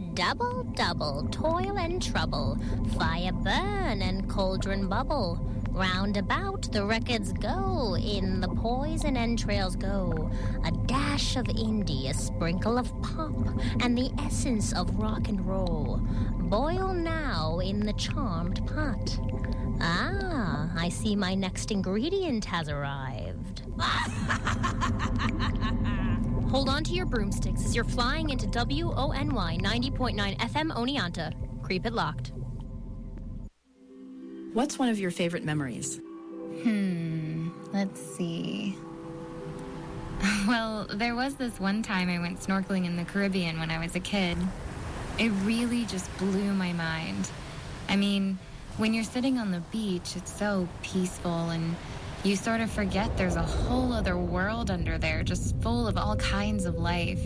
Double, double, toil and trouble, fire burn and cauldron bubble. Round about the records go, in the poison entrails go. A dash of indie, a sprinkle of pop, and the essence of rock and roll. Boil now in the charmed pot. Ah, I see my next ingredient has arrived. Hold on to your broomsticks as you're flying into WONY 90.9 FM Oneonta. Creep it locked. What's one of your favorite memories? Let's see. Well, there was this one time I went snorkeling in the Caribbean when I was a kid. It really just blew my mind. I mean, when you're sitting on the beach, it's so peaceful and you sort of forget there's a whole other world under there, just full of all kinds of life.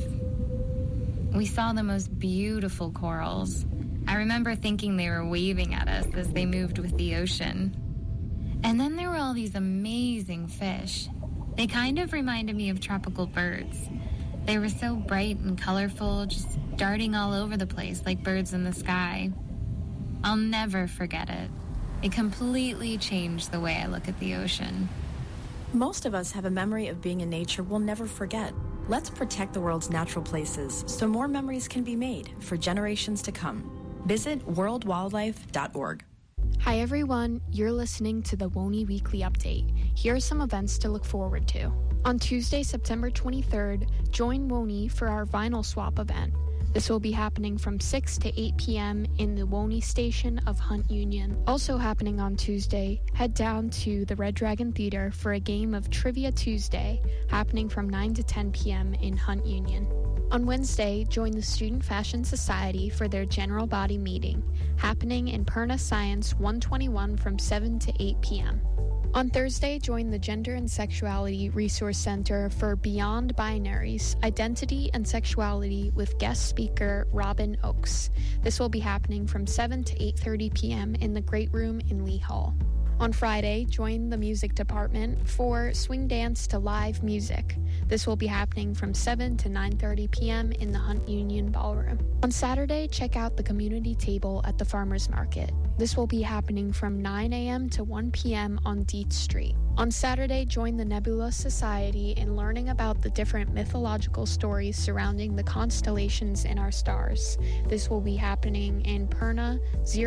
We saw the most beautiful corals. I remember thinking they were waving at us as they moved with the ocean. And then there were all these amazing fish. They kind of reminded me of tropical birds. They were so bright and colorful, just darting all over the place like birds in the sky. I'll never forget it. It completely changed the way I look at the ocean. Most of us have a memory of being in nature we'll never forget. Let's protect the world's natural places so more memories can be made for generations to come. Visit worldwildlife.org. Hi everyone, you're listening to the WONY Weekly Update. Here are some events to look forward to. On Tuesday, September 23rd, join WONY for our vinyl swap event. This will be happening from 6 to 8 p.m. in the WONY station of Hunt Union. Also happening on Tuesday, head down to the Red Dragon Theater for a game of Trivia Tuesday, happening from 9 to 10 p.m. in Hunt Union. On Wednesday, join the Student Fashion Society for their General Body Meeting, happening in Perna Science 121 from 7 to 8 p.m. On Thursday, join the Gender and Sexuality Resource Center for Beyond Binaries, Identity and Sexuality with guest speaker Robin Oakes. This will be happening from 7 to 8:30 p.m. in the Great Room in Lee Hall. On Friday, join the music department for Swing Dance to Live Music. This will be happening from 7 to 9:30 p.m. in the Hunt Union Ballroom. On Saturday, check out the community table at the Farmers Market. This will be happening from 9 a.m. to 1 p.m. on Dietz Street. On Saturday, join the Nebula Society in learning about the different mythological stories surrounding the constellations in our stars. This will be happening in Perna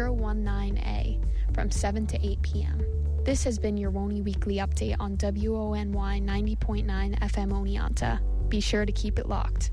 019A from 7 to 8 p.m. This has been your WONY Weekly Update on WONY 90.9 FM Oneonta. Be sure to keep it locked.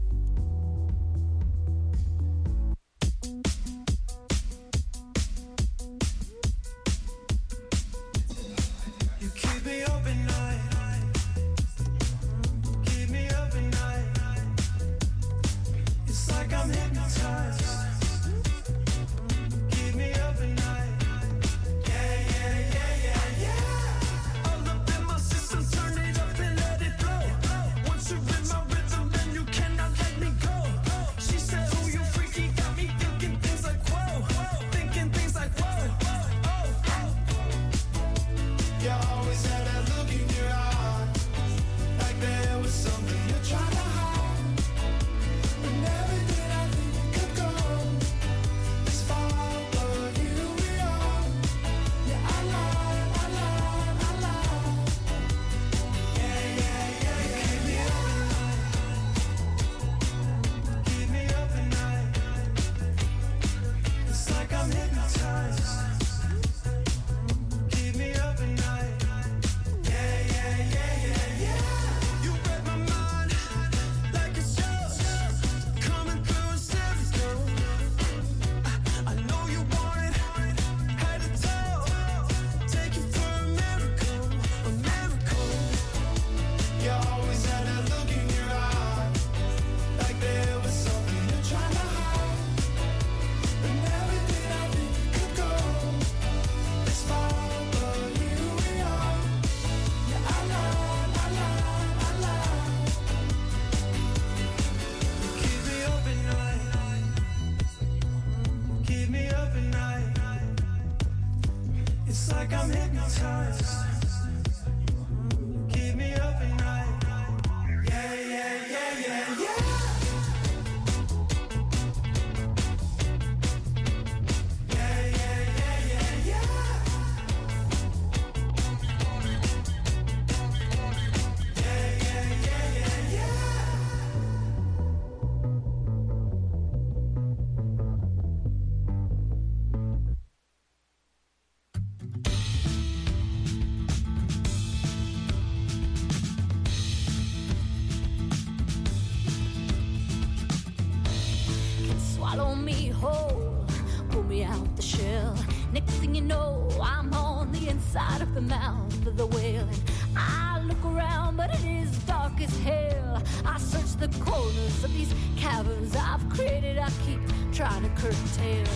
me whole, pull me out the shell. Next thing you know, I'm on the inside of the mouth of the whale. And I look around, but it is dark as hell. I search the corners of these caverns I've created. I keep trying to curtail.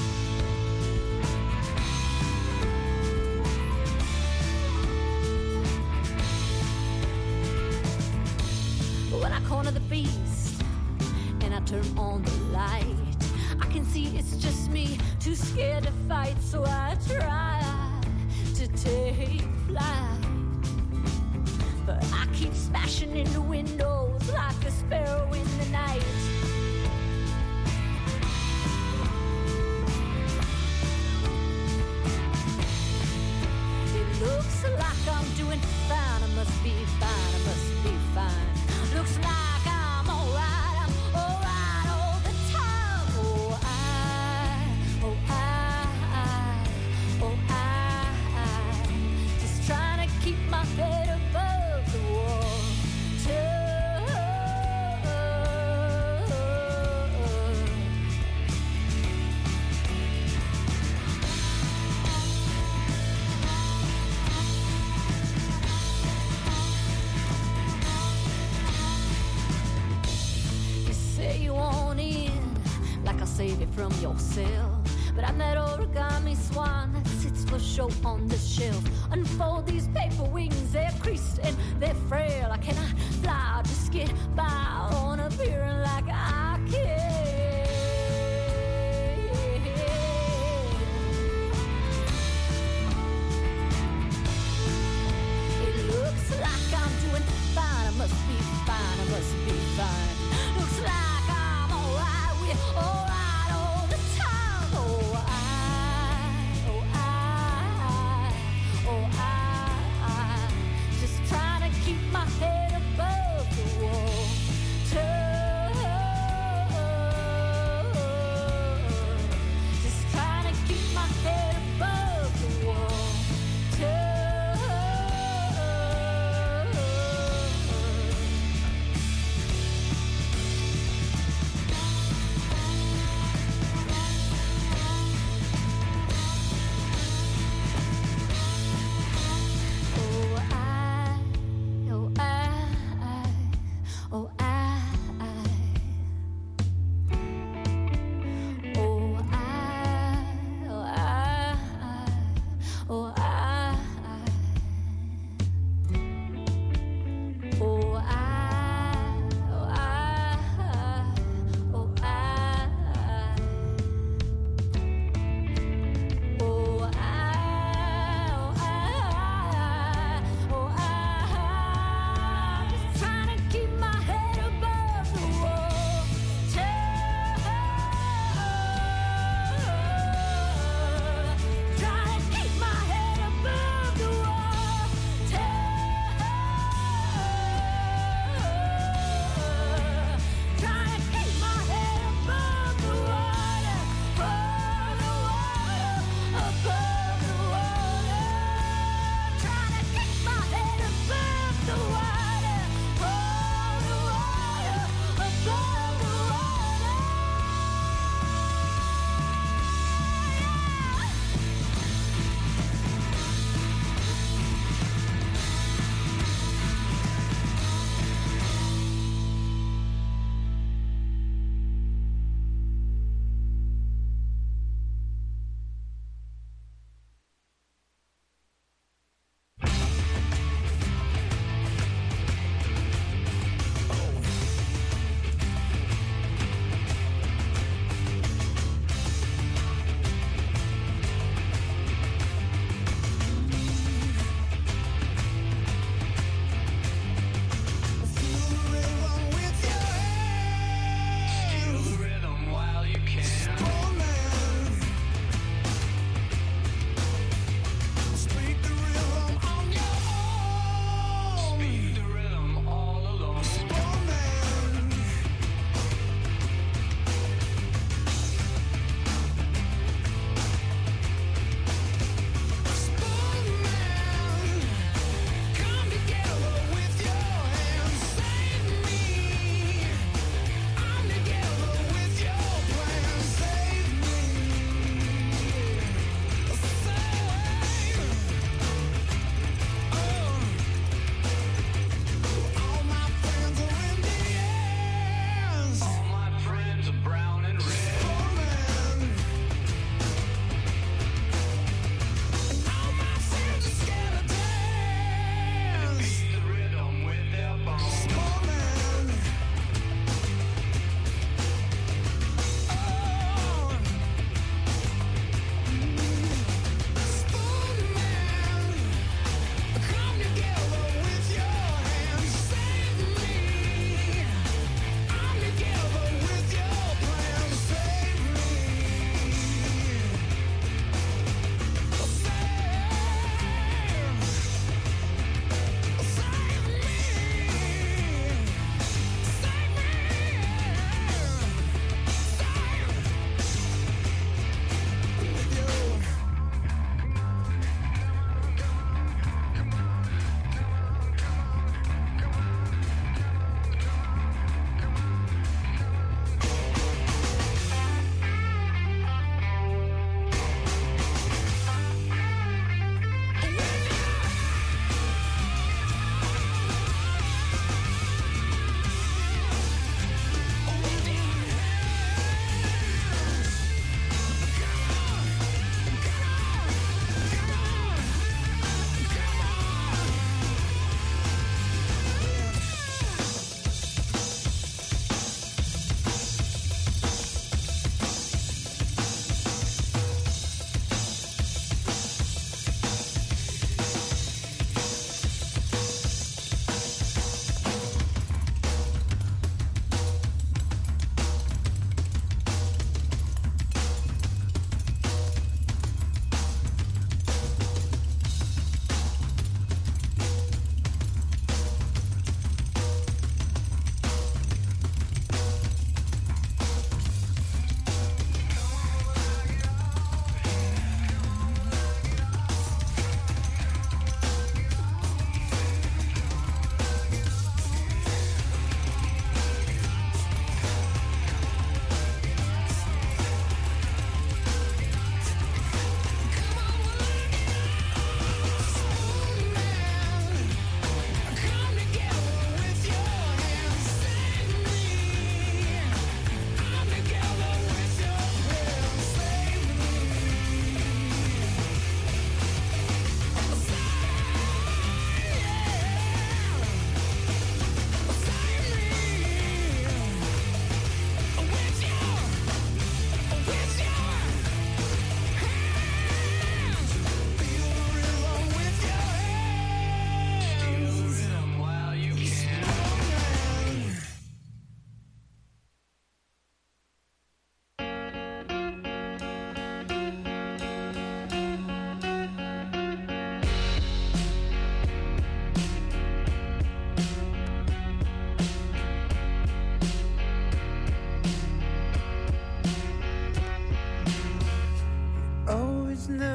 When I corner the beast and I turn on the light, I can see it's just me, too scared to fight. So I try to take flight, but I keep smashing into windows like a sparrow in the night. It looks like I'm doing fine. I must be fine. I must be fine. Looks like I'm alright. I'm alright all the time. Oh, I just trying to keep my head above the water. You want in, like I'll save you from yourself. But I'm that origami swan that sits for show on the shelf. Unfold these paper wings, they're creased and they're frail. I cannot fly, I'll just get by on appearing like I can. It looks like I'm doing fine. I must be fine, I must be fine. Looks like alright all the time. Oh, I just trying to keep my head above the water.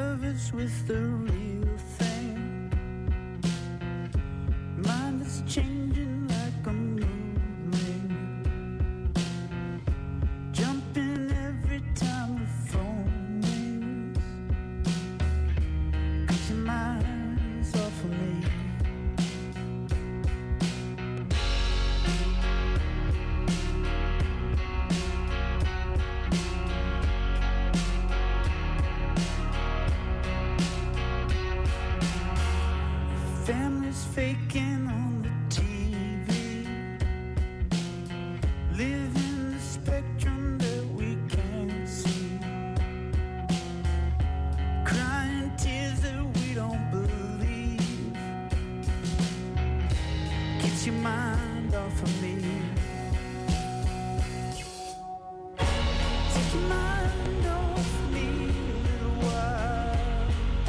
nervous with the real thing. Mind is changing like a moving, jumping every time the phone rings. 'Cause your mind's off of me. Families faking on the TV, living the spectrum that we can't see, crying tears that we don't believe. Get your mind off of me. Take your mind off me a little while.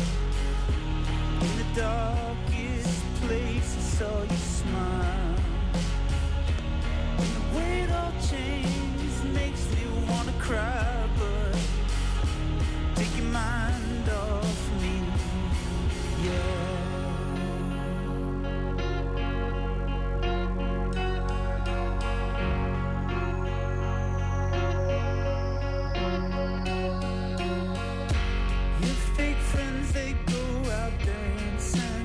In the darkest place, I saw you smile. When the weight all changes makes me wanna cry, but take your mind off me, yeah. Your fake friends, they go out dancing,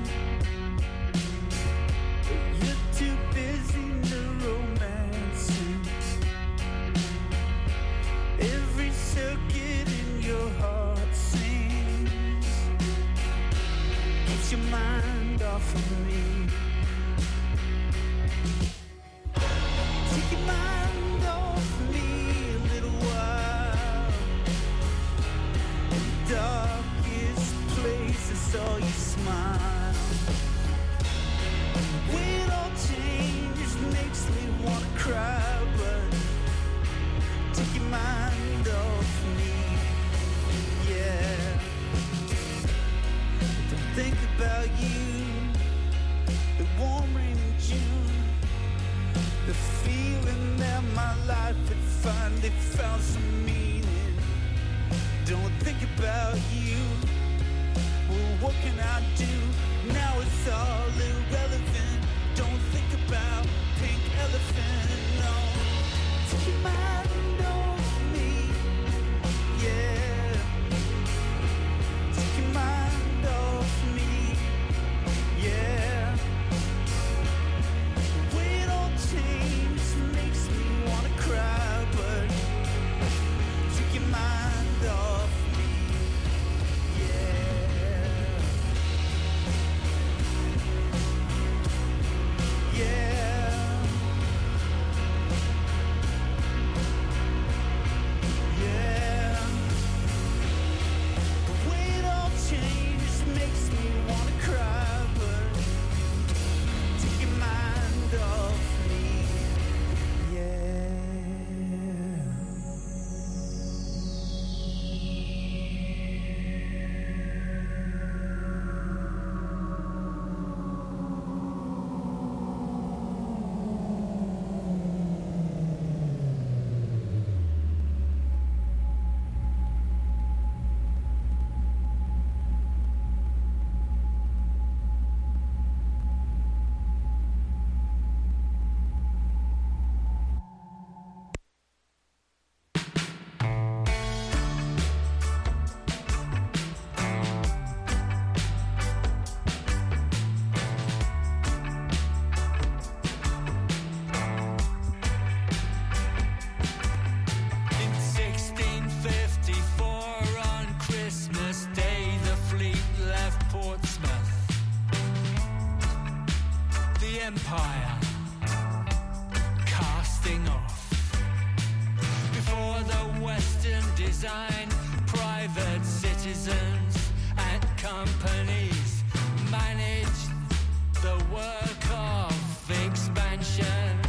but you're too busy romancing. Every circuit in your heart sings. Get your mind off of me. Take your mind off me a little while. In the darkest place, I saw you smile. When it all changes, makes me wanna cry, but take your mind off me, yeah. Don't think about you, the warm rain in June, the feeling that my life had finally found some meaning. Don't think about you, well, what can I do? Now it's all irrelevant. Don't think about pink elephant, no. Take your mind off me, yeah. Take your mind off me, yeah. The way it all changes makes me wanna cry, but take your mind off me, yeah. Yeah. Yeah. The way it all changes makes me wanna cry, but take your mind off me, yeah. In 1654 on Christmas Day, the fleet left Portsmouth. The Empire casting off. Before the Western design, private citizens and companies managed the work of expansion.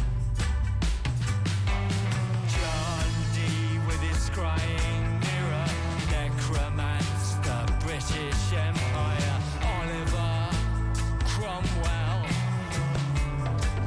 John Dee with his scrying mirror necromanced the British Empire. Oliver Cromwell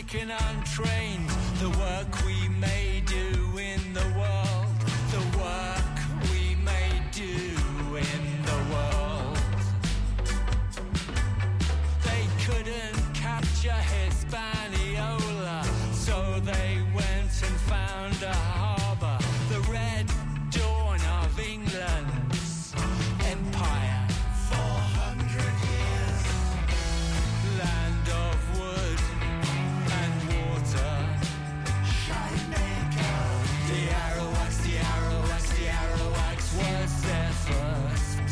sick and untrained. The work we may do in the world, the work we may do in the world. They couldn't capture Hispaniola, so they went and found a harbour, the red dawn of England's empire. 400 years, land of wood and water. Shynmaker. The Arawaks, the Arawaks, the Arawaks was there first.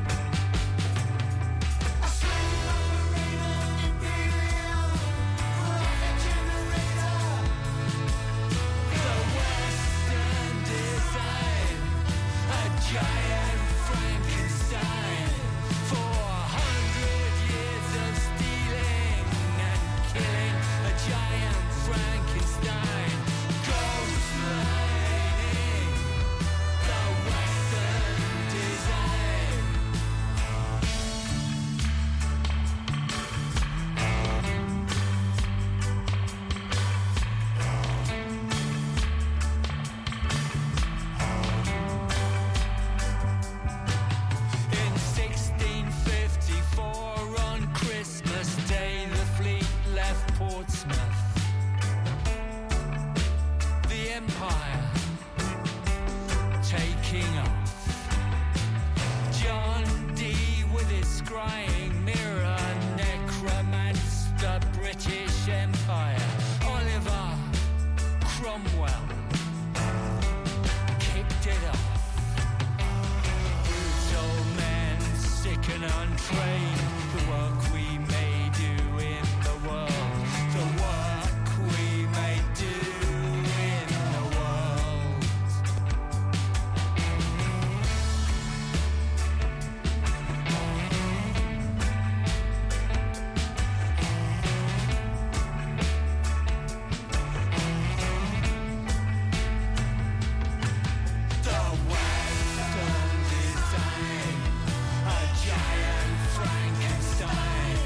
A slave operator, imperial, profit generator. The Western design, a giant Frankenstein. 400 years of stealing and killing, a giant Frankenstein. Ghost lining, the Western design. In 1654, on Christmas Day, the fleet left Portsmouth. The Empire taking off. John Dee with his scrying mirror necromanced the British Empire. Oliver Cromwell kicked it off. Brutal men, sick and untrained. The work we may do in the world. The work we may do in the world. The Western design, a giant Frankenstein.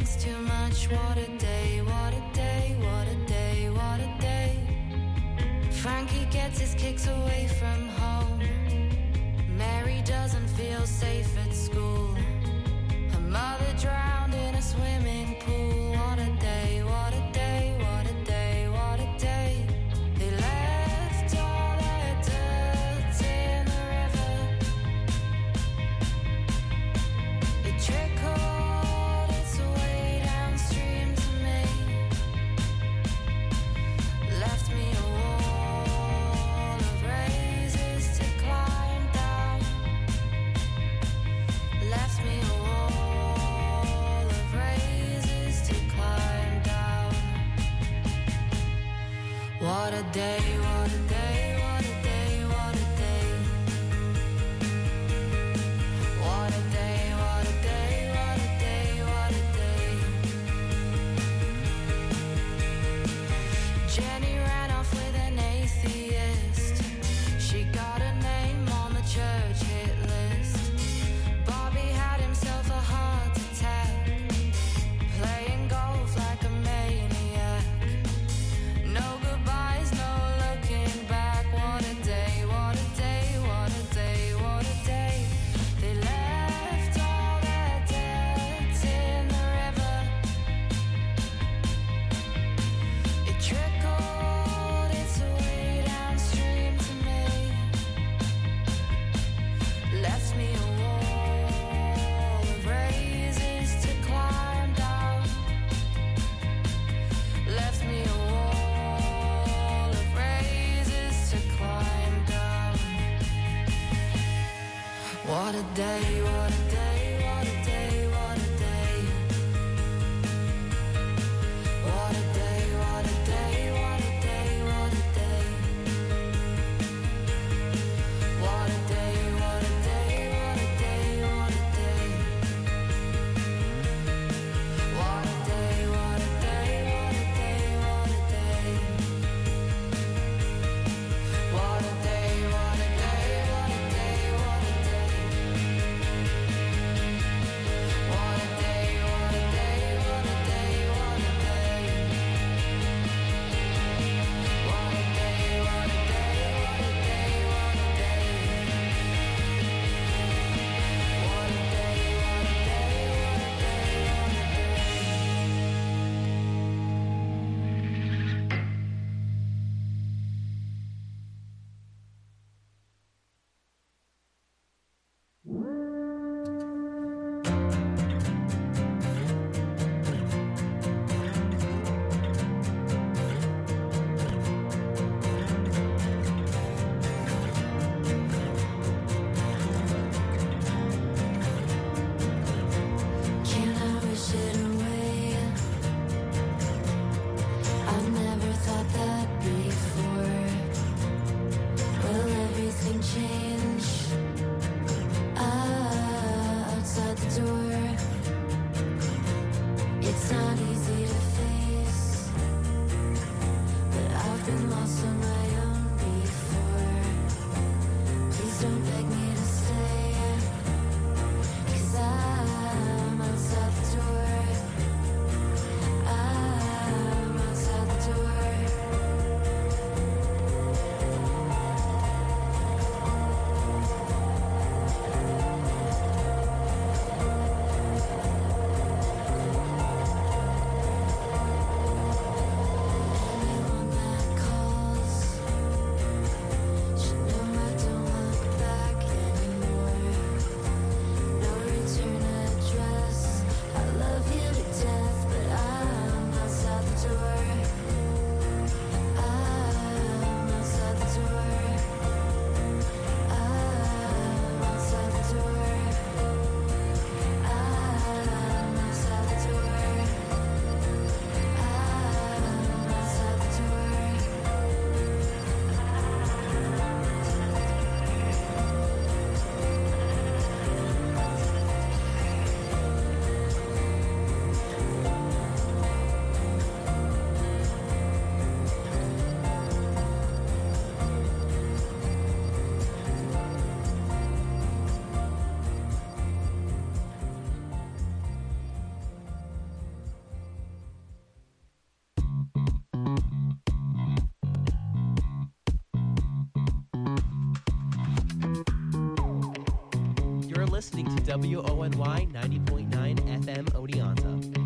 it's too much. What a day, what a day, what a day, what a day. Frankie gets his kicks away from home. Mary doesn't feel safe at school. Her mother drowned in a swimming pool. What a day, what a day, what a day, what a day. They left all their dirt in the river. It trickled its way downstream to me. Left me a wall of razors to climb down. Left me a wall of razors to climb down. What a day, what a day, what a day, what a day. What a day, what a day, what a day, what a day. Jenny ran off with an atheist. She got a name on the church hit list. Bobby had himself a heart attack, playing golf like a maniac. No goodbyes, no looking back. What a day, what a day, what a day, what a day. They left all their dirt in the river. It trickled its way downstream to me. Left me a wall of razors to climb down. Left me a wall of razors to climb down. What a day, what a day, what a day, what a day. What a day, what a day, what a day, what a day. What a day, what a day, what a day, what a day. What a day, what a day, what a day, what a day. What a day, what a day, what a day, what a day. listening to WONY 90.9 FM Oneonta.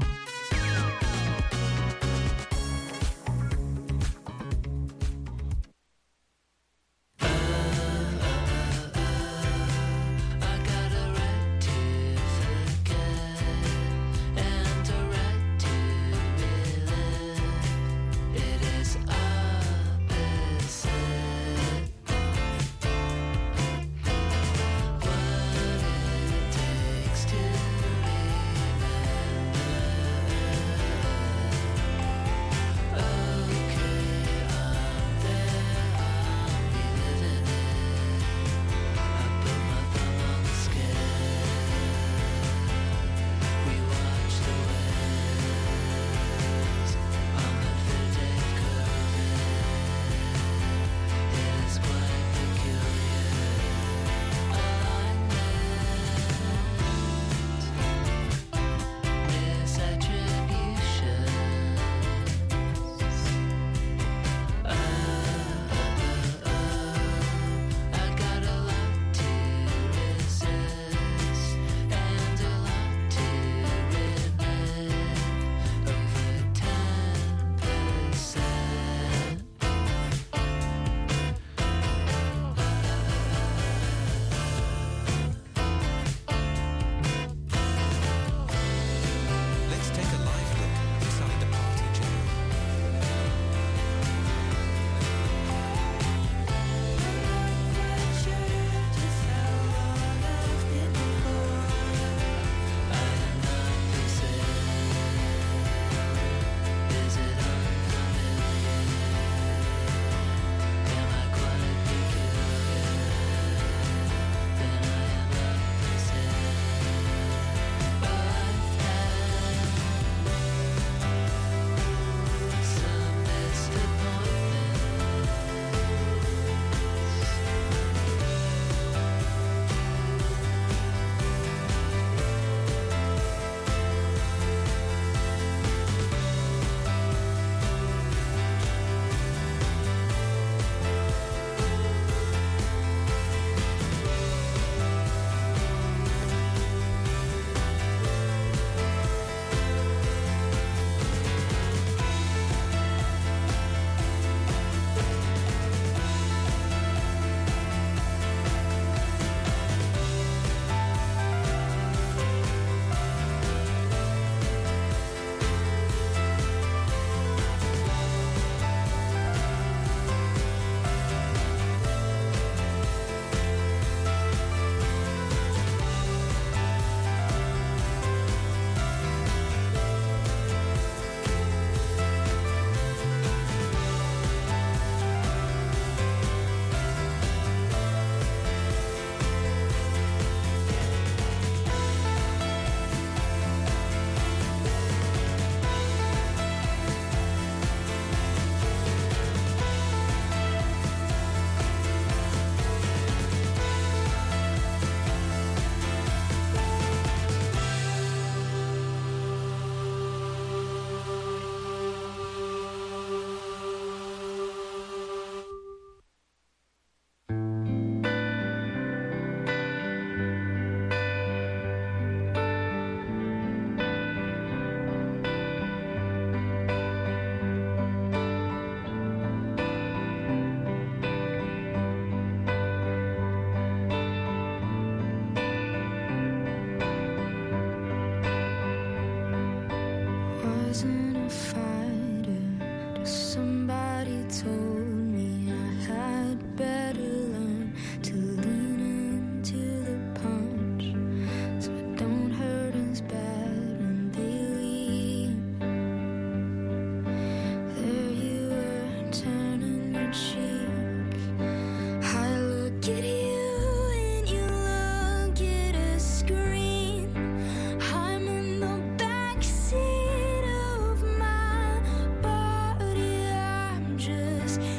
Just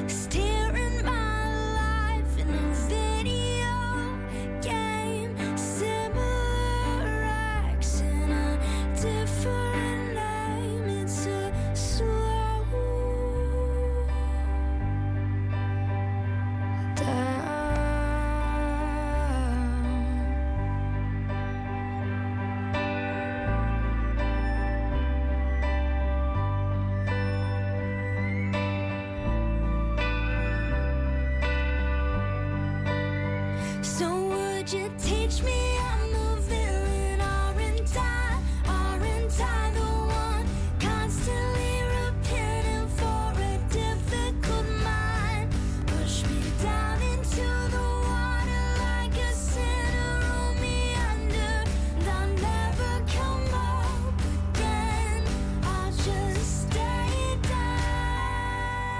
Watch me, I'm the villain. Aren't I the one constantly repenting for a difficult mind? Push me down into the water like a sinner, roll me under, and I'll never come up again. I'll just stay down.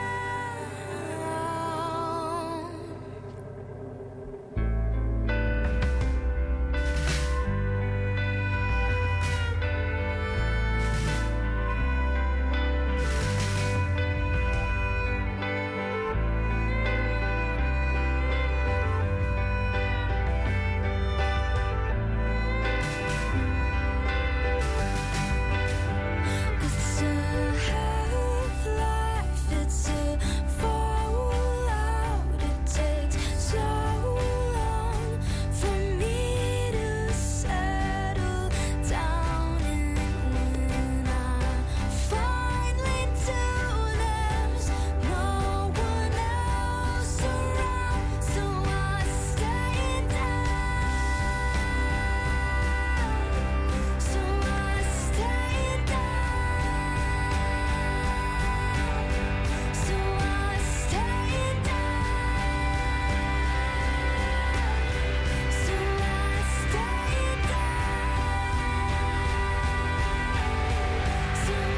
It's a half-life, it's a fallout. It takes so long for me to settle down, and when I finally do, there's no one else around, so I stay down. So I stay down. So I stay down. So I stay down. So I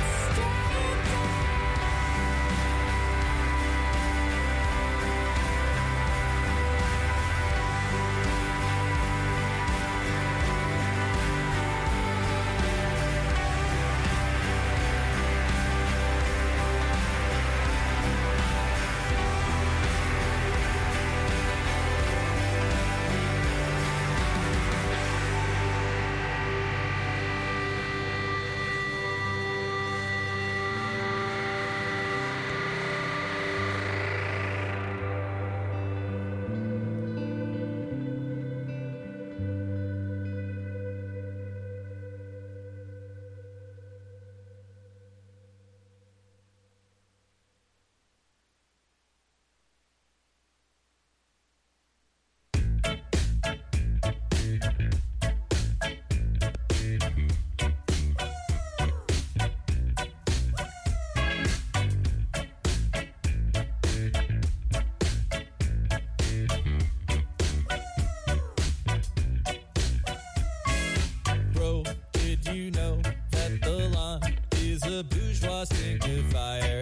Bro, did you know that the lawn is a bourgeois signifier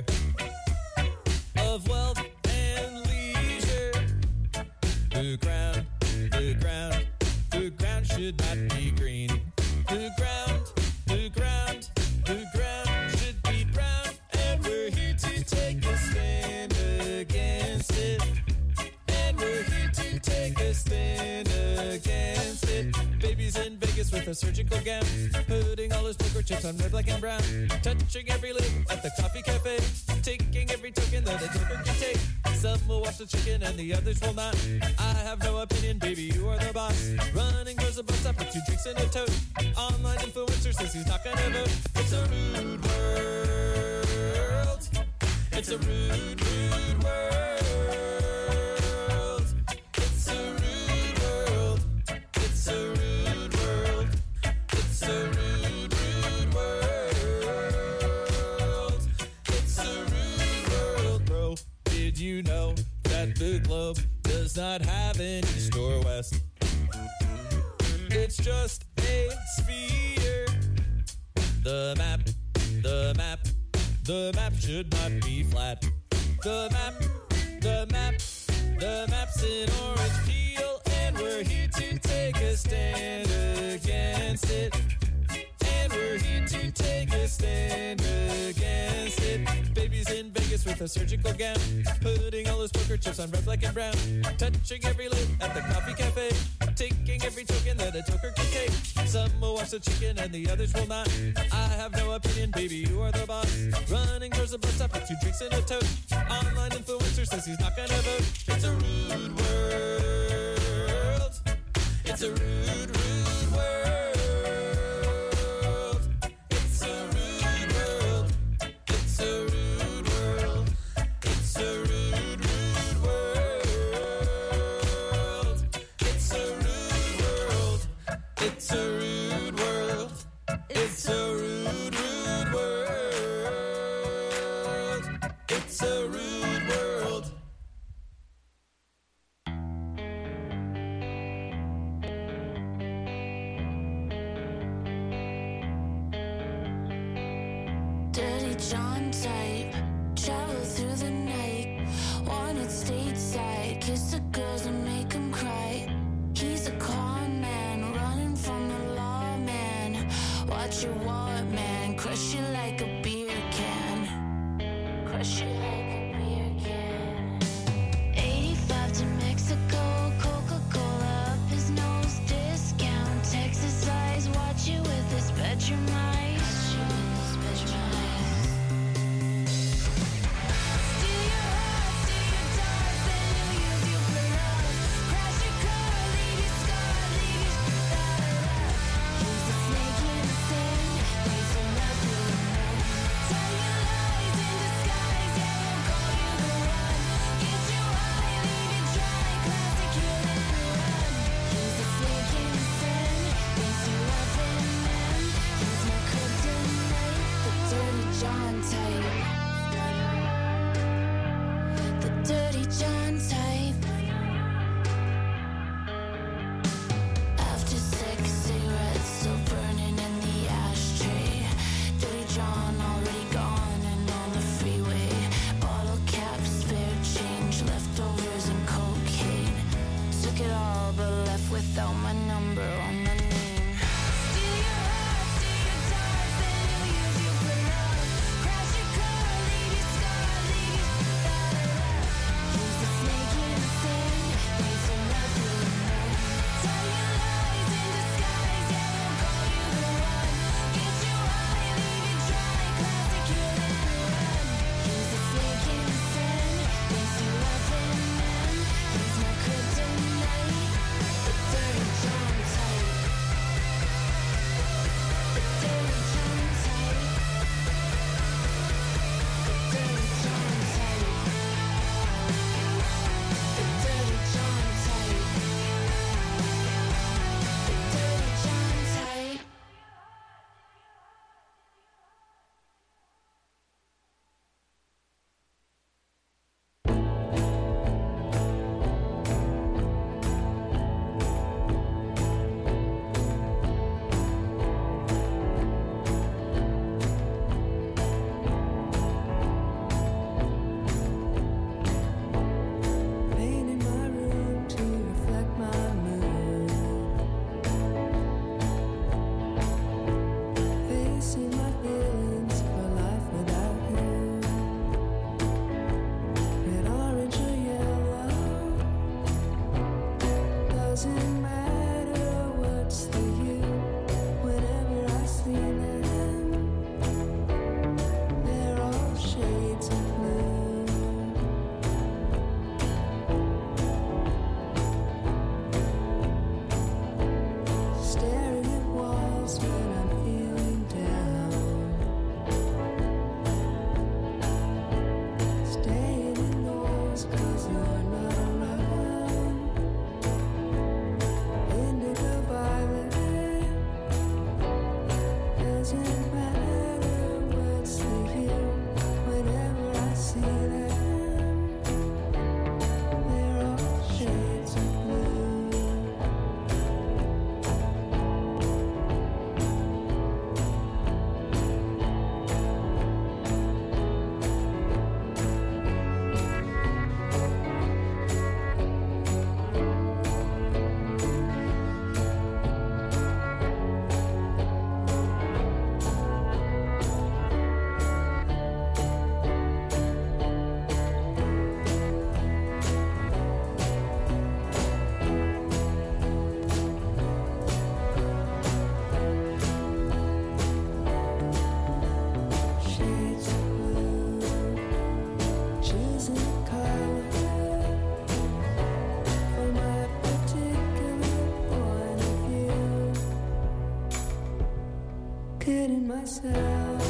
of wealth and leisure? The ground, the ground, the ground should not be green. The ground, the ground, the ground should be brown, and we're here to take a stand against it. And we're here to take a stand against it. Babies in Vegas with a surgical gown, putting all his poker chips on red, black, and brown, touching every lid at the coffee cafe, taking every token that a token can take. Some will wash the chicken and the others will not. I have no opinion, baby, you are the boss. Running goes a bus stop with 2 drinks in a tote. Online influencer says he's not gonna vote. It's a rude world. It's a rude, rude world. It's a rude world. It's a rude world. It's a rude, rude world. It's a rude world, bro. Did you know that the globe does not have an east or west? It's just a sphere. The map, the map, the map should not be flat. The map, the map, the map's an orange peel, and we're here to take a stand against it. And we're here to take a stand against it. Babies in Vegas with a surgical gown, putting all his poker chips on red, black, and brown, touching every lid at the coffee cafe, taking every token that a toker can take. Some will wash the chicken and the others will not. I have no opinion, baby, you are the boss. Running towards the bus stop with 2 drinks in a tote. Online influencer says he's not gonna vote. It's a rude world. It's a rude, rude world. It's a rude world. It's a rude world. It's a rude, rude world. It's a rude dirty John type. Travel through the night, wanted stateside. Kiss the girls and make them cry. He's a con man, running from the law, man. Watch your wallet, man, crush you like a beer can. Crush you like a beer can. 85 to Mexico, Coca-Cola up his nose. Discount, Texas eyes, watch you with his bedroom eyes. Kidding myself.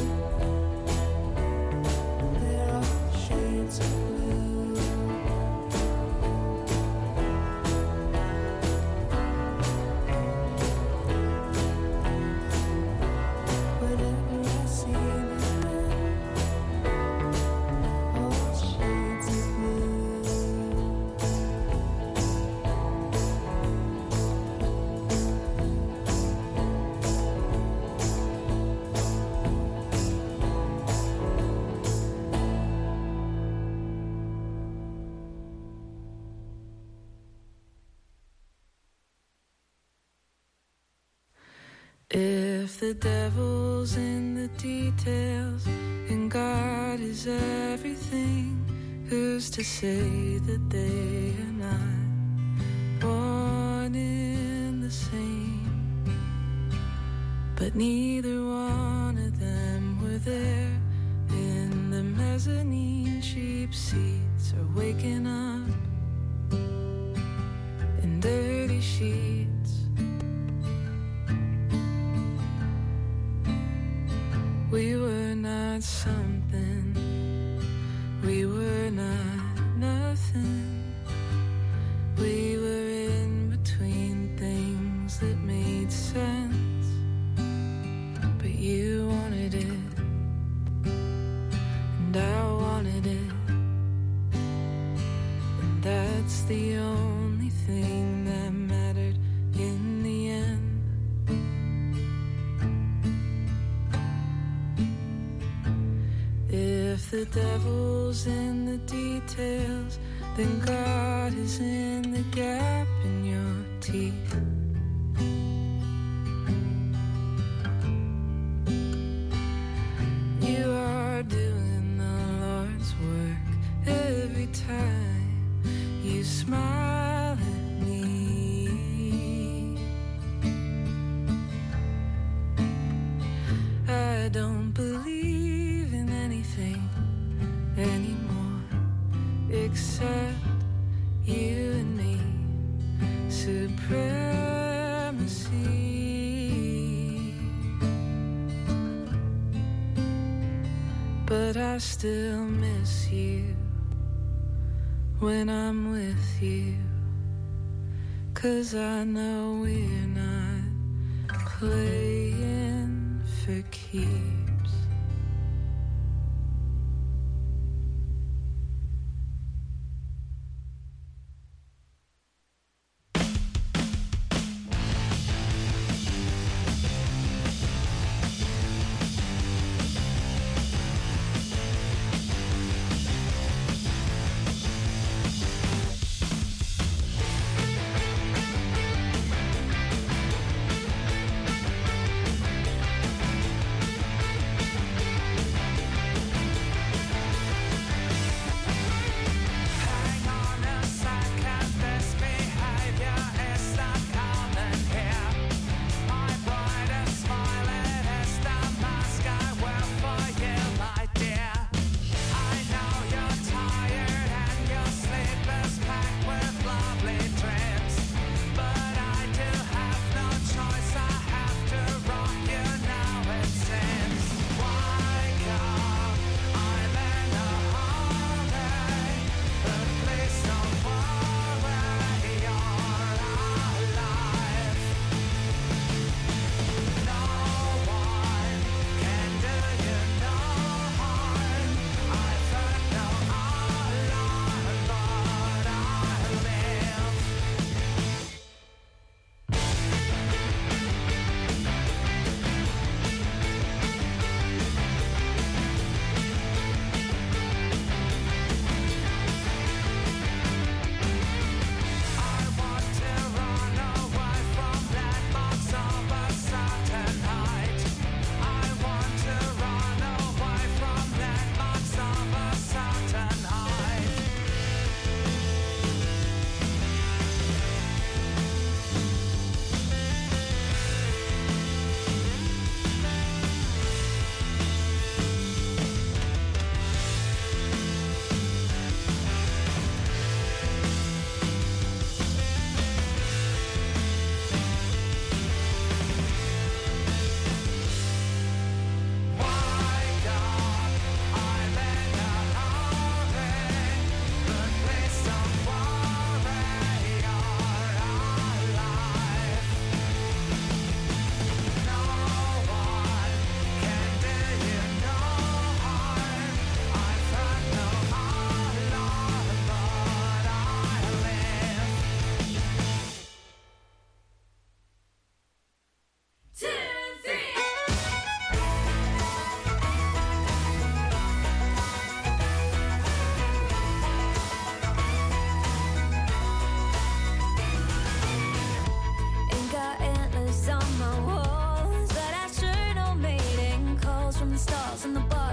There are shades of blue. Whenever I see them, all shades of blue. If the devil's in the details and God is everything, who's to say that they are not one in the same? But neither one of them were there in the mezzanine. Cheap seats are waking up in dirty sheets. We were not something, we were not nothing. We were in between things that made sense. But you wanted it, and I wanted it, and that's the only thing that mattered in the end. If the devil's in the details, then God is in the gap in your teeth. You are doing the Lord's work every time you smile at me. I don't believe in anything anymore except you and me. Supremacy. But I still miss you when I'm with you, 'cause I know we're not playing for keeps.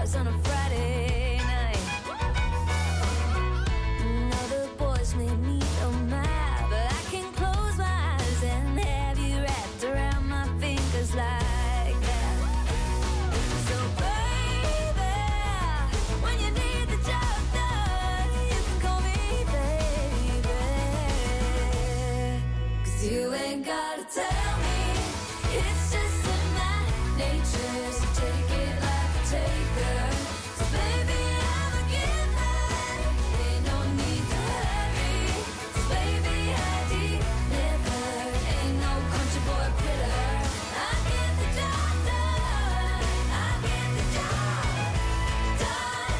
bars on a Friday night. Now the boys may need a map, but I can close my eyes and have you wrapped around my fingers like that. So baby, when you need the job done, you can call me baby. 'Cause you ain't gotta tell me, it's just in my nature, so take it like a taker. So baby, I'm a giver, ain't no need to hurry. So baby, I deliver, ain't no country boy quitter. I get the job done, I get the job done.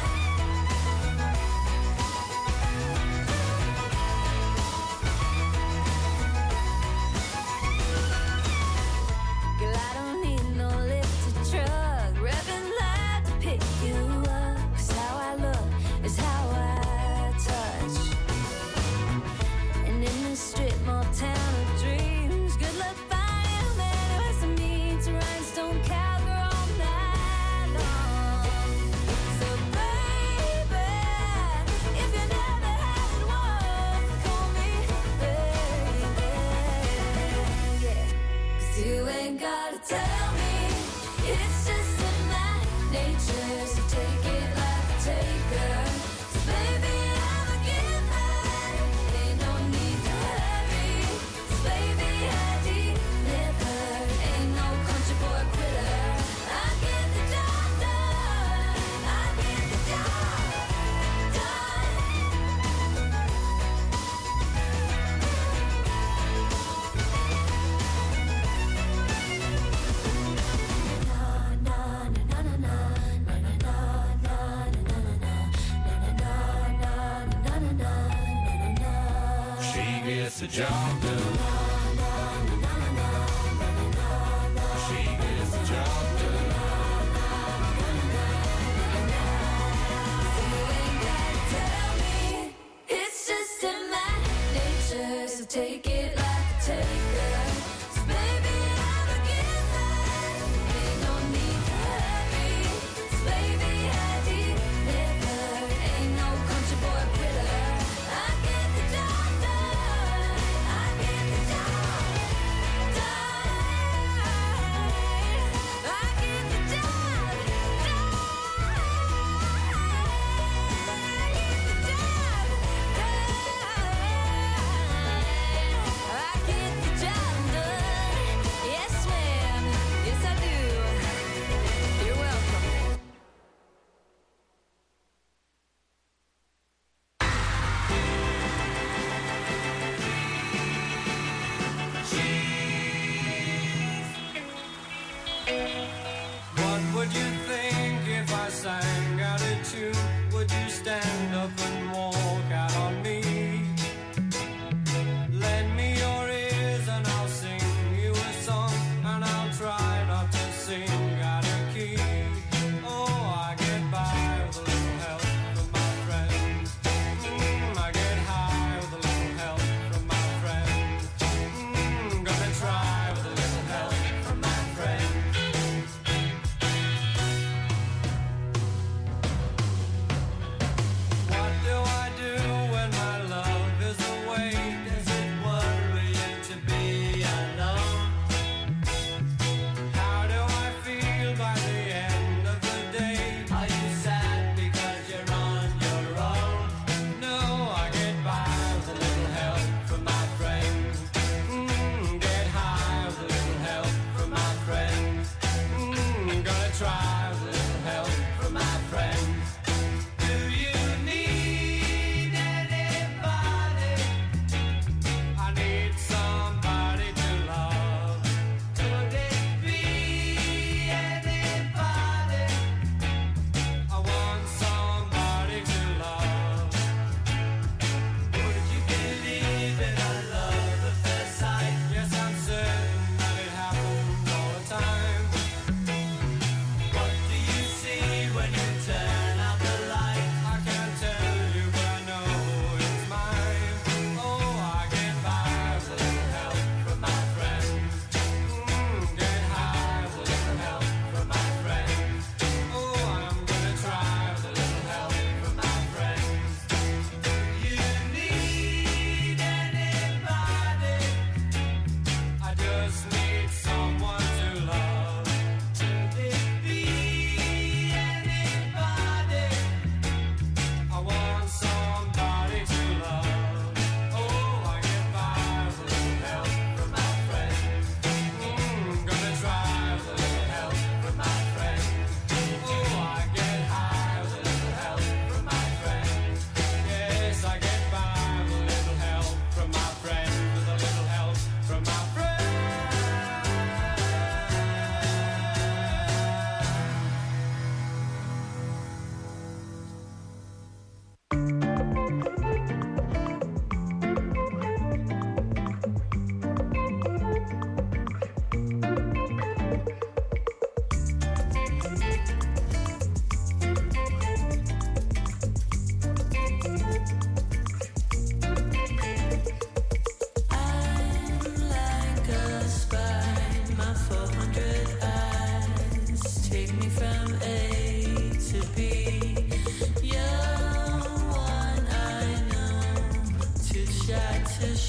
Girl, I don't need no lifted truck, revving loud to pick you up. 'Cause how I look is how I touch. And in this strip mall town of dreams, good luck finding a man who has the means to rhinestone cowgirl all night long. So baby, if you never had one, call me baby, yeah. 'Cause you ain't gotta tell me, it's just in my nature, so take it like a taker. So baby, I'm a giver, ain't no need to hurry. So baby, I deliver, ain't no country boy quitter. I get the job done, I get the job done. She gets the job done. She gets the job done. Tell me, it's just in my nature, so take it like a taker. So baby, I'm a giver, ain't no need to hurry. So baby, I deliver, ain't no country boy quitter. I get the job done, I get the job done. I get the job done.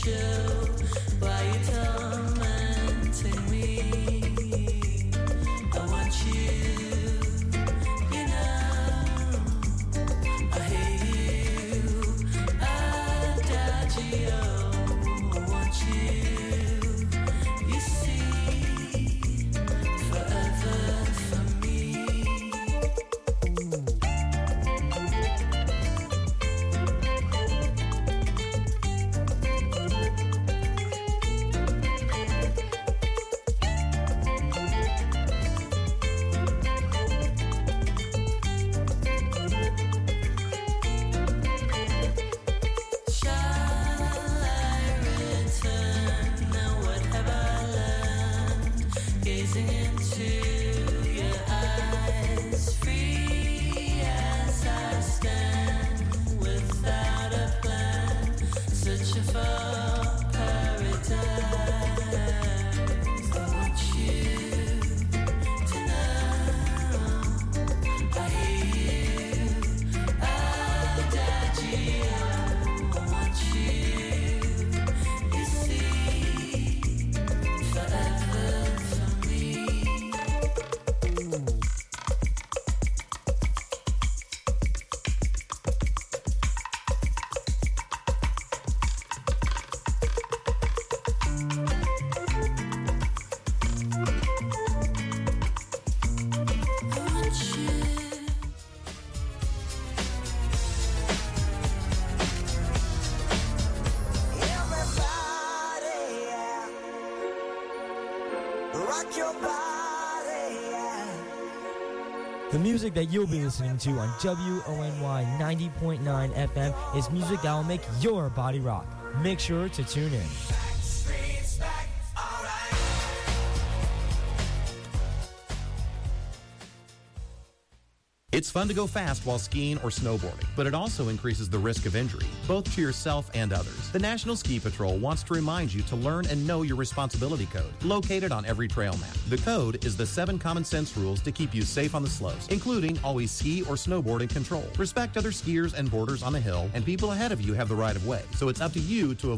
The music that you'll be listening to on WONY 90.9 FM is music that will make your body rock. Make sure to tune in. It's fun to go fast while skiing or snowboarding, but it also increases the risk of injury, both to yourself and others. The National Ski Patrol wants to remind you to learn and know your responsibility code, located on every trail map. The code is the 7 common sense rules to keep you safe on the slopes, including always ski or snowboard in control. Respect other skiers and boarders on the hill, and people ahead of you have the right of way, so it's up to you to